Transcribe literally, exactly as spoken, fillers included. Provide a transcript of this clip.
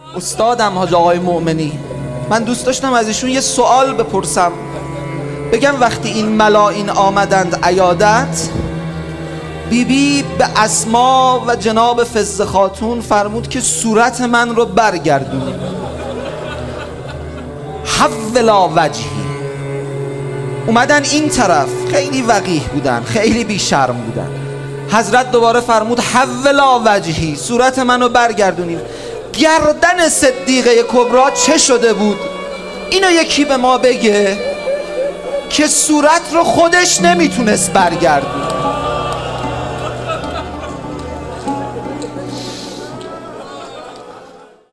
استادم حاج آقای مؤمنی، من دوست داشتم از ایشون یه سوال بپرسم. بگم وقتی این ملائین آمدند عیادت، بی بی به اسما و جناب فزه خاتون فرمود که صورت من رو برگردونید، حولا وجهی. اومدن این طرف، خیلی وقیح بودن، خیلی بی شرم بودن. حضرت دوباره فرمود حولا وجهی، صورت منو برگردونید. گردن صدیقه کبرا چه شده بود؟ اینو یکی به ما بگه که صورت رو خودش نمیتونست برگردونه.